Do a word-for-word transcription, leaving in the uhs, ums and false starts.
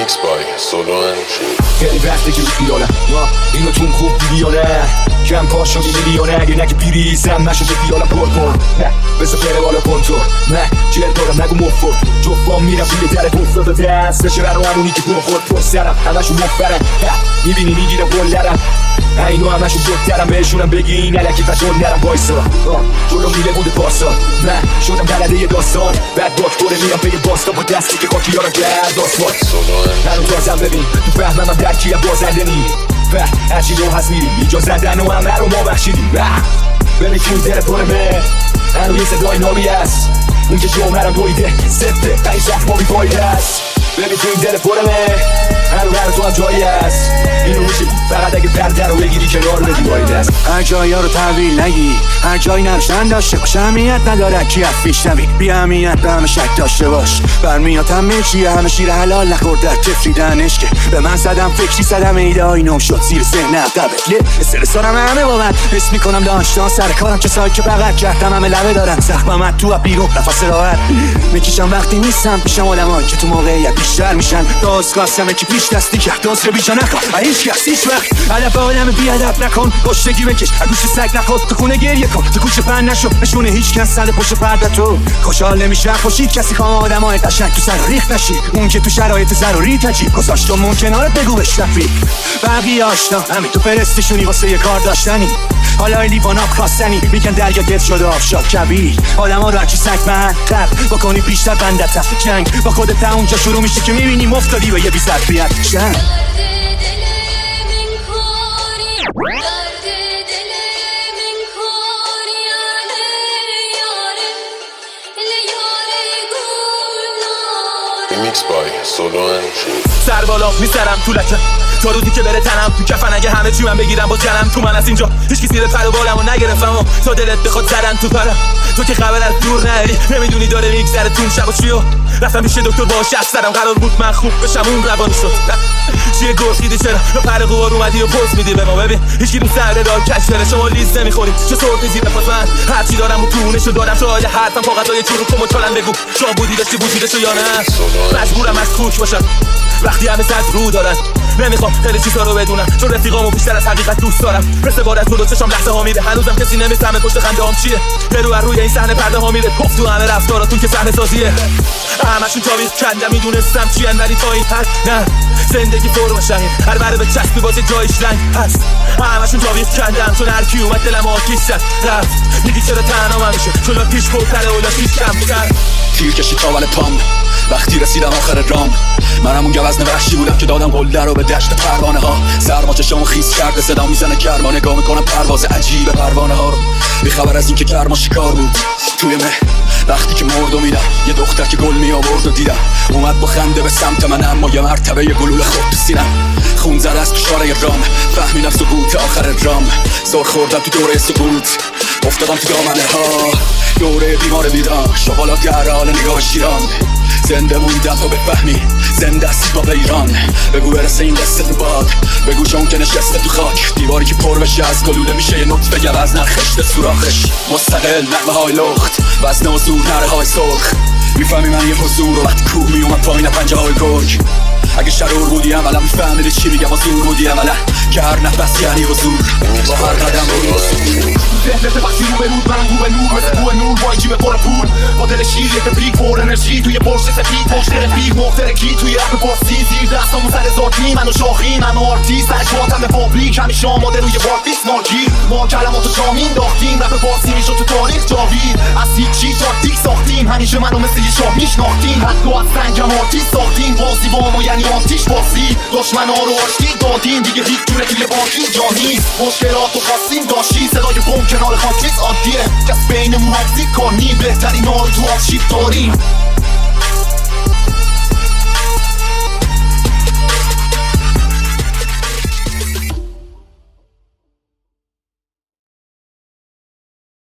Remix by Solo and G. خیلی وقته که رو خیالم اینو تون خوب دیدی یا نه کم پا شدی میلیونه اگه نگه بیریزم نشده خیالم پر کن بذار بره بالا کن تو نه جر دارم نگو مفت جفام میرم توی در افتاده دستشه برا همونی که بخور پر سرم همشون مفرم میبینی میگیرم گلرم اینو همشون بودترم بهشونم بگی این علکی بجور نرم بایسا جلو میله بوده پاسا نه شدم بلده یه داستان بعد باک بره میرم به یه باستا با دستی که خاکی یارم کرد آسمان هنو تازم ببین تو فهمم هم درکی هم بازنده نی هرچی رو هست میریم اینجا زدن و همه رو ما بخشیدیم ببین که اون در پرمه هنو یه صدای نامی هست اون که جمعرم دویده سفته قیش رفت ما بیفایی هست ببین تو این دل پرمه هنو هر تو هم جایی هست اینو میشه فقط اگه پرده رو بگیری کنار بدی باید هست هر جایی ها رو تحویل نگی هر جایی نروشن داشته باش اهمیت نداره کی از پیش نوی بی اهمیت به همه شک داشته باش برمیاد همه چیه همه شیر حلال نخورد در تفریدن عشقه به من زدم فکری زدم ایده های نو شد زیر ذهن قبله استرسارم همه با من حس میکنم داشتان سر کارم که سای که بغل کردم همه لبه دارم زخمم تو بیرون نفس راحت میکشم وقتی نیستم پیشم آدمایی که تو موقعیت بیشتر میشن داست قاسمه که پیش دستی کرد داست رو بیجا نکن و هیچ کس هیچ وقت علف آدم بیادب نکن گشتگی بکش گوش سگ نخور تو خونه گریه کن تو کوچه پن نشو نشونه هیچ کس سر پشت پرده تو خوشحال نمیشه خوشید کسی خواه آدمای قشنگ تو سر ریخت نشی اون که تو شرایط ضروری تجیب گذاشت و ممکنه بگو بهش رفیق بقیه آشنا همین تو فرستشونی واسه یه کار داشتنی حالا این لیوان آب خواستنی میگن دریا گرد شده آفشار کبیر آدم ها رو هرچی سگ من خلق بکنی بیشتر بندت جنگ با خودت اونجا شروع میشه که میبینی مفتادی به یه بی ظرفیت جنگ Remix by Solo and G. سر بالا میسرم تو لکم تا روزی که بره تنم تو کفن اگه همه چی من بگیرم با جنم تو من از اینجا هیچ کی زیر پر و بالمو نگرفتم و تا دلت بخواد زدن تو پرم تو که خبر از دور نری نمیدونی داره میگذره تون شب و چیو رفتم پیش دکتر باش حرف زدم قرار بود من خوب بشم اون روانی شد چیه گرخیدی چرا رو پر قوار اومدی و پوز میدی به ما ببین هیچ کی رو سر دار کش بره شما لیز نمیخوری چه صورت زیر پاس من هر چی دارم و تونشو دارم شاید حرفم کاغذای چروک و مچالن بگو جا بودی داشتی وجودشو یا نه مجبورم از کوک باشم وقتی همه صد رو دارن نمیخوام خیلی چیزا رو بدونم چون رفیقامو بیشتر از حقیقت دوست دارم مثل بار از دو چشام لحظه ها میره هنوزم کسی نمیفهمه پشت خنده هام چیه رو بر روی این صحنه پرده ها میره گفت تو همه رفتاراتون که صحنه سازیه همشون تاویق کندم میدونستم چی ان ولی تا این حد نه زندگی فرم شهید هر بره به چسبی باز جایش رنگ هست همشون تاویق کندم چون هر کی اومد دلم آتیش زد رفت میگی چرا تنها من میشه چون پیش پرتره اولا پیش کم کرد تیر کشید تا ول پام وقتی رسیدم آخر رام منم اون گوزن وحشی بودم که دادم قله رو به دشت پروانه ها سرما چشامو خیس کرده صدا میزنه گرما نگاه میکنم پرواز عجیب پروانه ها رو بی خبر از این که گرما شکار بود توی مه وقتی که مرد و میدم یه دختر که گل می آورد و دیدم اومد با خنده به سمت من اما یه مرتبه یه گلوله خود تو سینم خون زده از تو شاره رام فهمیدم سقوط آخر رام زور خوردم تو دوره سقوط افتادم تو دامنه ها دوره بیمار بیران شغالا گرال نگاه شیران زنده موندم تا بفهمی زنده است با ایران بگو برسه این قصه تو باد بگو چون که نشسته تو خاک دیواری که پر بشه از گلوله میشه یه نطفه گوز نخشته سوراخش مستقل نغمه های لخت وزنه و زور نره های سرخ میفهمی من یه حضور و وقتی کوه میومد پایین پنجه های گرگ اگه شرور بودی عملا میفهمیدی چی میگم و زور بودی عملا که هر نفس یعنی حضور با هر قدم رو ذهنت وقتی رو به رود من رو به نور مثل کوه نور با جیب پر پول با دل شیر یه تبریک پر انرژی توی پرش سفید پشت رفیق مخترکی توی رپ پارسی زیر دستامون سر ذاتی منو شاخی منو آرتیست سر شاتم به فابریک همیشه آماده روی بارتیست مارگیر ما کلماتو جا مینداختیم رپ پارسی میشد تو تاریخ جاوید از هیچی تاکتیک ساختیم همیشه منو مثل یه شاه میشناختیم حتی از سنگم آرتیست ساختیم بازی با ما یعنی آتیش باسی دشمنا رو آشتی دادیم دیگه هیچ جوره توی بانکی جا نیست مشکلاتو خواستیم داشتی صدای بم کنار خاکریز عادیه کس بینمون حفظی کنی بهترین ها رو تو آرشیو داریم